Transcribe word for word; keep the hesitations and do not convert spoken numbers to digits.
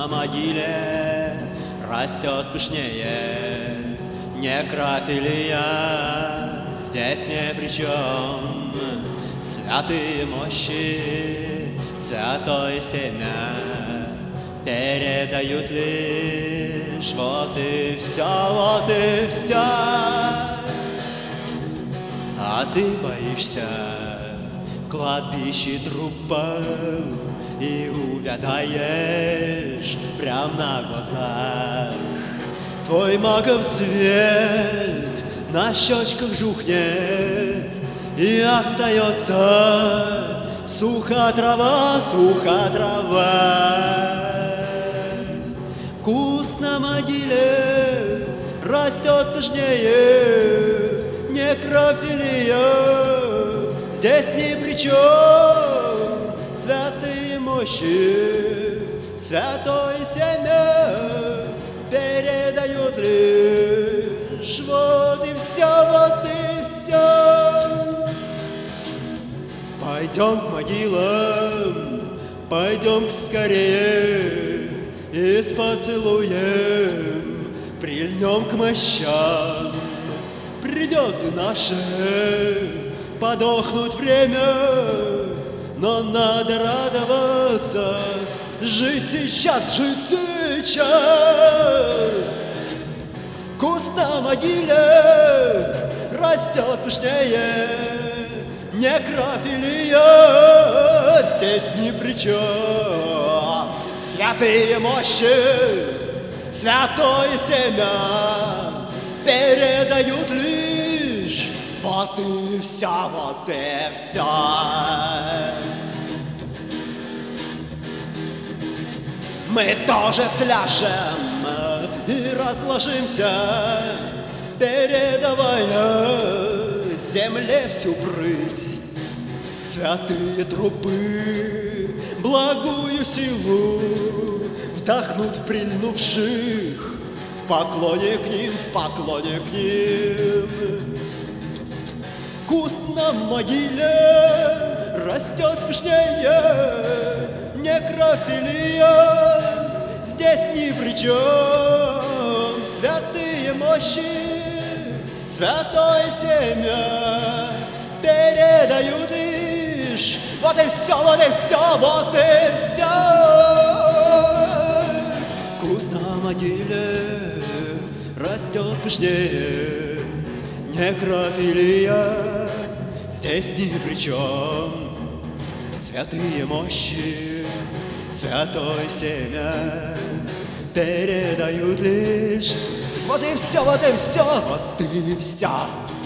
на могиле растет пышнее. Некрофилия здесь ни при чем. Святые мощи, святое семя передают лишь вот и все, вот и все. А ты боишься кладбища трупов и увядаешь прям на глазах. Твой маков цвет на щечках жухнет, и остается суха трава, суха трава. Куст на могиле растет пышнее, некрофилия здесь ни при чем. Святые мощи, святое семя передают лишь вот и все, вот и все. Пойдем к могилам, пойдем скорее, и с поцелуем прильнем к мощам. Придет и наше подохнуть время, но надо радоваться, жить сейчас, жить сейчас. Куст на могиле растет пышнее, некрофилия здесь ни при чем. Святые мощи, святое семя передают лишь вот и все, вот и все. Мы тоже сляжем и разложимся, передавая земле всю прыть. Святые трупы благую силу вдохнут в прильнувших, в поклоне к ним, в поклоне к ним. Куст на могиле растет пышнее, некрофилия здесь ни при чем. Святые мощи, святое семя передают лишь вот и все, вот и все, вот и все. Куст на могиле растет пышнее, некрофилия здесь ни при чем. Святые мощи, святое семя передают лишь вот и все, вот и все, вот и все.